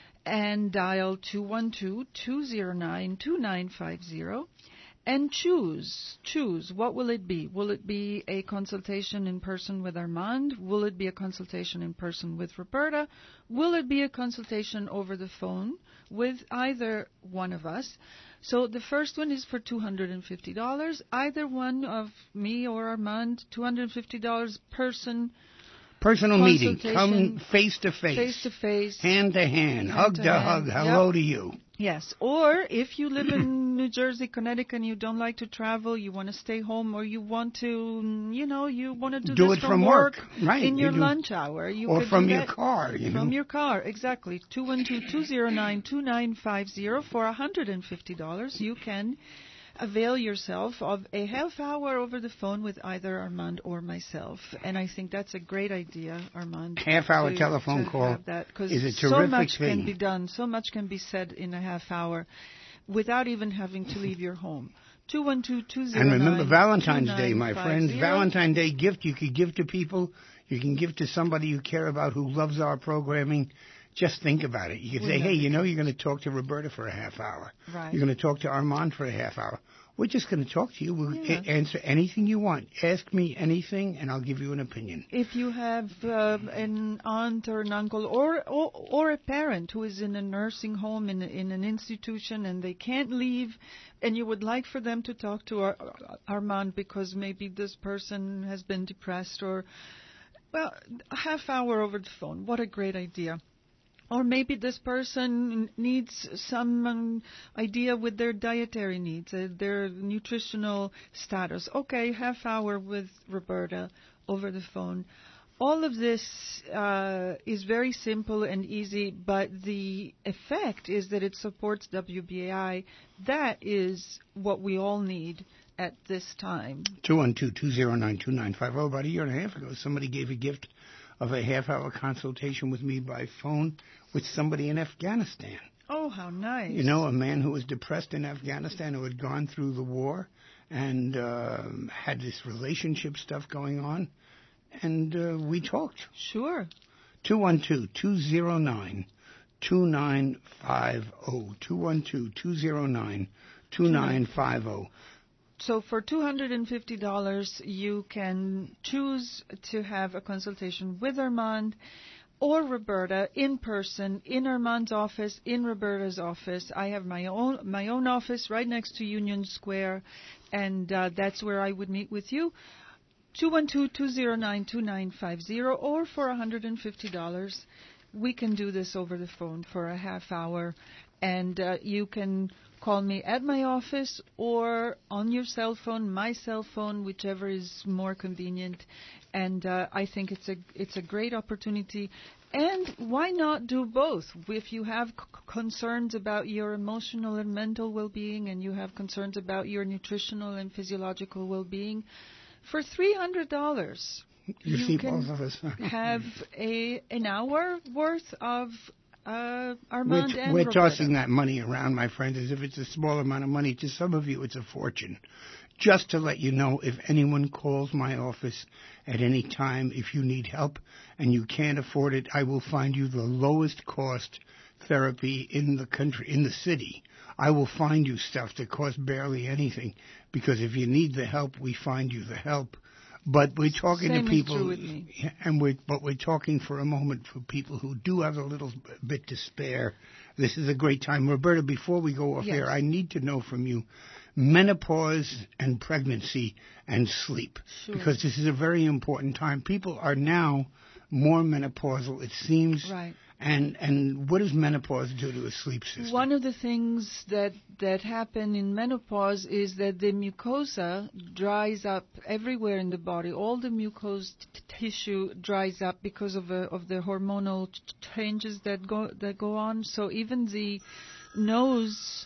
and dial two one two, two zero nine, two nine five zero and choose, choose, what will it be? Will it be a consultation in person with Armand? Will it be a consultation in person with Roberta? Will it be a consultation over the phone with either one of us? So the first one is for two hundred fifty dollars. Either one of me or Armand, two hundred fifty dollars person. Personal meeting. Come Consultation, face to face. Face to face. Hand to hand. Hug to to hand. hug. Hello Yep. to you. Yes, or if you live in New Jersey, Connecticut, and you don't like to travel, you want to stay home, or you want to, you know, you want to do, Do this it from work. Right, in you your do. lunch hour. You Or could from do your that car, you know. From your car, exactly. two one two, two zero nine, two nine five zero for one hundred fifty dollars. You can avail yourself of a half hour over the phone with either Armand or myself. And I think that's a great idea, Armand. Half hour to- telephone to call have that, 'cause is a so terrific much thing. can be done, so much can be said in a half hour without even having to leave your home. two one two, two zero nine, And remember Valentine's Day, my two nine five friends. zero. Valentine's Day gift you could give to people. You can give to somebody you care about who loves our programming. Just think about it. You could We say, love hey, you it. know, you're going to talk to Roberta for a half hour. Right. You're going to talk to Armand for a half hour. We're just going to talk to you. We'll Yeah. a- answer anything you want. Ask me anything, and I'll give you an opinion. If you have uh, an aunt or an uncle or, or or a parent who is in a nursing home, in, a, in an institution, and they can't leave, and you would like for them to talk to Ar- Armand because maybe this person has been depressed, or, well, a half hour over the phone. What a great idea. Or maybe this person needs some um, idea with their dietary needs, uh, their nutritional status. Okay, half hour with Roberta over the phone. All of this uh, is very simple and easy, but the effect is that it supports W B A I. That is what we all need at this time? two one two, two zero nine, two nine five zero. About a year and a half ago, somebody gave a gift of a half-hour consultation with me by phone with somebody in Afghanistan. Oh, how nice. You know, a man who was depressed in Afghanistan, who had gone through the war and uh, had this relationship stuff going on. And uh, we talked. Sure. two one two, two zero nine, two nine five zero. two one two, two zero nine, two nine five zero. So for two hundred fifty dollars, you can choose to have a consultation with Armand or Roberta in person, in Armand's office, in Roberta's office. I have my own my own office right next to Union Square, and uh, that's where I would meet with you. two one two, two zero nine, two nine five zero, or for one hundred fifty dollars, we can do this over the phone for a half hour, and uh, you can call me at my office or on your cell phone, my cell phone, whichever is more convenient. And uh, I think it's a it's a great opportunity. And why not do both? If you have c- concerns about your emotional and mental well-being, and you have concerns about your nutritional and physiological well-being, for three hundred dollars, You, you see can both of us. have a an hour worth of uh, Armand We're, and we're Roberta. tossing that money around, my friend, as if it's a small amount of money. To some of you, it's a fortune. Just to let you know, if anyone calls my office at any time, if you need help and you can't afford it, I will find you the lowest cost therapy in the country, in the city. I will find you stuff that costs barely anything, because if you need the help, we find you the help. But we're talking Same to is people, true with me. and we're, but we're talking for a moment for people who do have a little bit to spare. This is a great time. Roberta, before we go off Yes. air, I need to know from you menopause and pregnancy and sleep, Sure. because this is a very important time. People are now more menopausal, it seems. Right. And and what does menopause do to a sleep system? One of the things that, that happen in menopause is that the mucosa dries up everywhere in the body. All the mucous t- tissue dries up because of a, of the hormonal ch- changes that go that go on. So even the nose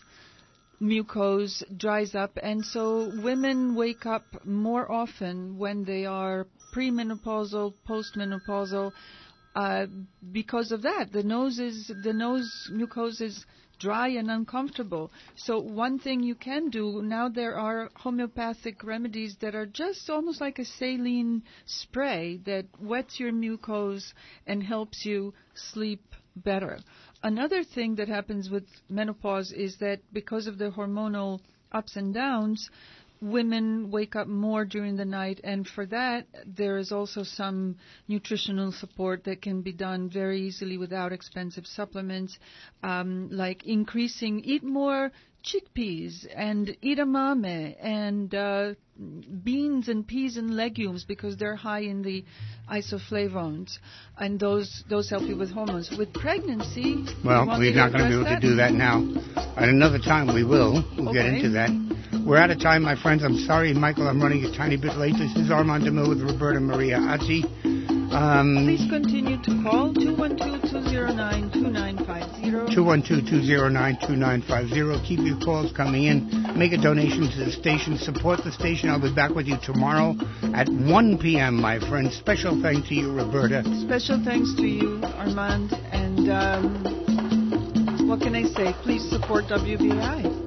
mucose dries up, and so women wake up more often when they are premenopausal, postmenopausal. Uh, because of that, the nose is the nose mucosa is dry and uncomfortable. So one thing you can do now, there are homeopathic remedies that are just almost like a saline spray that wets your mucose and helps you sleep better. Another thing that happens with menopause is that because of the hormonal ups and downs, women wake up more during the night, and for that, there is also some nutritional support that can be done very easily without expensive supplements, um, like increasing, eat more chickpeas and edamame and uh, beans and peas and legumes, because they're high in the isoflavones, and those those help you with hormones. With pregnancy, Well, we're not going to be able that? to do that now. At another time, we will. We'll Okay. get into that. We're out of time, my friends. I'm sorry, Michael, I'm running a tiny bit late. This is Armand DeMille with Roberta Maria Azzi. Um, Please continue to call two one two, two zero nine, two nine five zero. two one two, two zero nine, two nine five zero. Keep your calls coming in. Make a donation to the station. Support the station. I'll be back with you tomorrow at one p.m., my friends. Special thanks to you, Roberta. Special thanks to you, Armand. And um, what can I say? Please support W B I.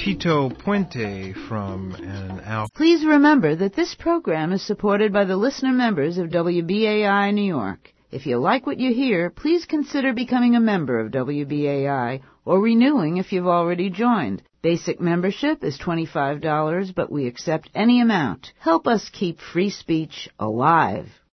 Tito Puente from an album. Please remember that this program is supported by the listener members of W B A I New York. If you like what you hear, please consider becoming a member of W B A I or renewing if you've already joined. Basic membership is twenty-five dollars, but we accept any amount. Help us keep free speech alive.